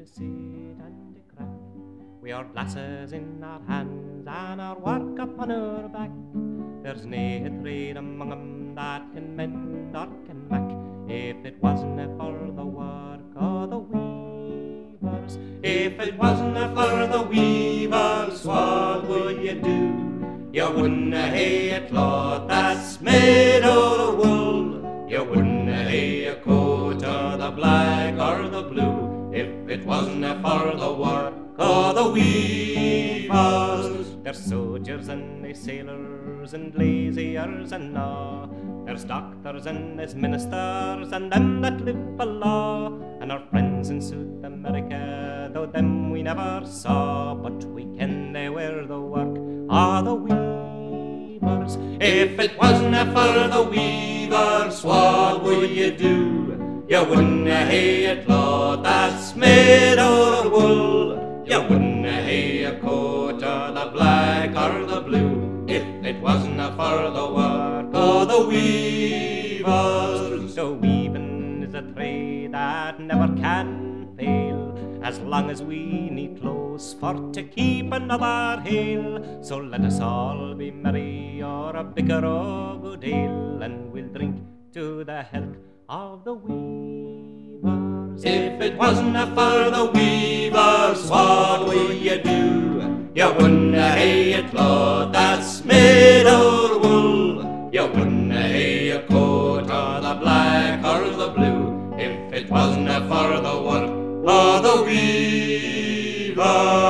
to sit and to crack. We our glasses in our hands and our work upon our back. There's nae a trade among 'em that can mend or can mack. If it wasn't for the work o' the weavers, if it wasn't for the weavers, what would you do? You wouldn't hae a cloth that's made out of wool. You wouldn't hae a coat o' the black or the blue. If it wasn't for the work o' the weavers. There's soldiers and there's sailors and laziers and a'. There's doctors and there's ministers and them that live below. And our friends in South America, though them we never saw, but we ken they were the work of the weavers. If it wasn't for the weavers, what would you do? You wouldn't hae a cloth that's made out of wool. You wouldn't hae a coat o' the black or the blue. If it wasn't for the work o' the weavers. So weaving is a trade that never can fail, as long as we need clothes for to keep another hale. So let us all be merry or a bicker o' good ale, and we'll drink to the health of the weavers. If it wasn't for the weavers, what would you do? You wouldn't hae a cloth that's made out of wool. You wouldn't hae a coat o' the black or the blue. If it wasn't for the work o' the weavers.